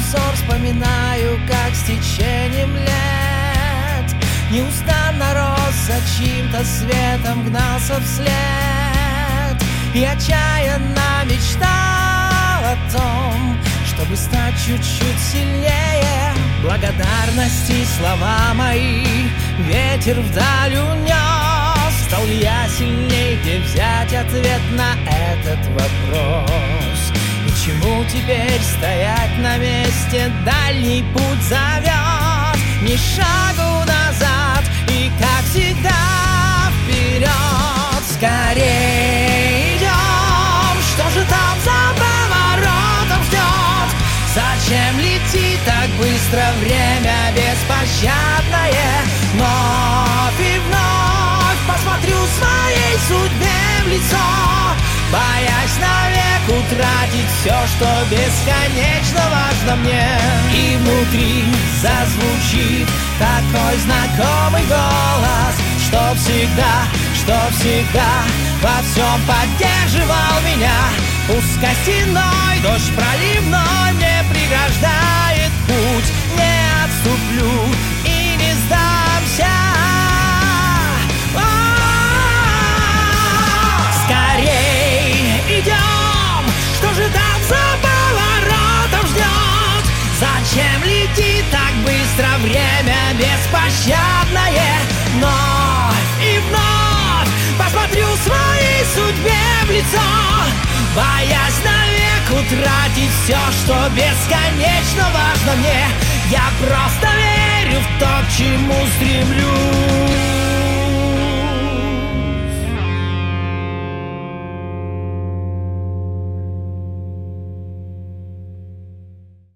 ссор вспоминаю, как с течением лет неустанно рос, за чьим-то светом гнался вслед и отчаянно мечтал о том, чтобы стать чуть-чуть сильнее. Благодарности слова мои ветер вдаль унес. Стал ли я сильней, где взять ответ на этот вопрос? И чему теперь стоять на месте? Дальний путь зовет. Ни шагу назад и, как всегда, вперед. Скорее идем, что же там за поворотом ждет? Зачем летит так быстро время беспощадное? Вновь и вновь посмотрю своей судьбе в лицо, боясь навек утратить все, что бесконечно важно мне. И внутри зазвучит такой знакомый голос, что всегда во всем поддерживал меня. Пускай стеной дождь проливной мне преграждает путь, не отступлю и не сдамся. Скорей идем, что же там за поворотом ждет? Зачем летит так быстро время беспощадное? Вновь и вновь посмотрю своей судьбе в лицо, боясь навек утратить все, что бесконечно важно мне. Я просто верю в то, к чему стремлюсь.